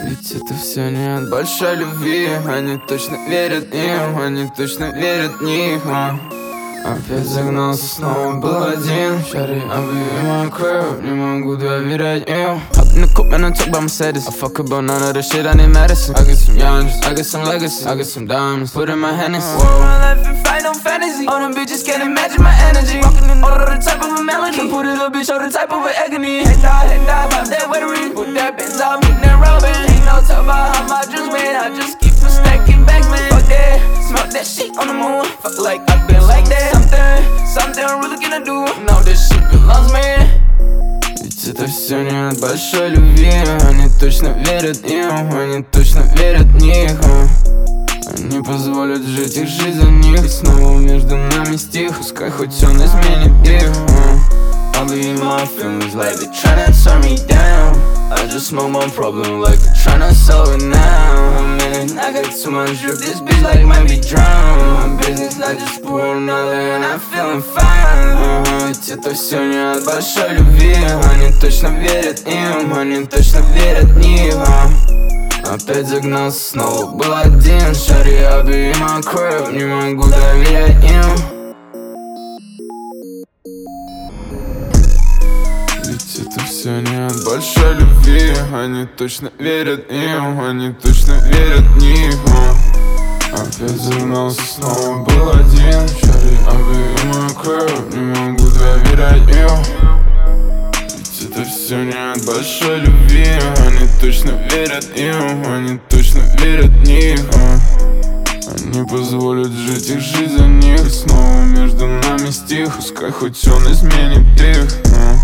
Ведь это все не от большой любви. Они точно верят им, они точно верят в них. Опять загнался, снова был один. Шари, объяви мою кровь, не могу доверять им. Hop in the coupe and I talk about Mercedes. I fuck about none of the shit, I need medicine. I got some youngers, I got some legacy, I got some diamonds, put in my Hennessy. Whoa, my life and fight on fantasy. All them bitches can't imagine my energy. Walking in order, the type of a melody. Can put it up, bitch, on the type of an agony. Hey, die, pop that weathery. Put that Benz on me, that rubber. Ain't no talk about how my dreams made. I just keep a stacking back, man. Fuck that, smoke that shit on the moon. Fuck like I've been like that. Something I'm really gonna do. Know this shit belongs me. Ведь это все не от большой любви. Они точно верят им, они точно верят в них. Они позволят жить их жизнь за них. И снова между нами стих, пускай хоть он изменит их. I'll be in my feelings like they tryna turn me down. I just smoke my problem like they tryna solve it now. Man, I got too much drip, this bitch like might be drowned. My business like just pouring all in, I'm feeling fine. Ведь это все не от большой любви. Они точно верят им, они точно верят в них. Опять загнался, снова был один. Шари, объяви мою кровь, не могу доверять им. Ведь это все не от большой любви. Они точно верят им, они точно верят в них. Опять загнался, снова был один. Шари, объяви мою кровь, не могу доверять им. Ведь это все не от большой любви. Они точно верят им, они точно верят в них. Они позволят жить их жизнь за них. И снова между нами стих, пускай хоть он изменит их.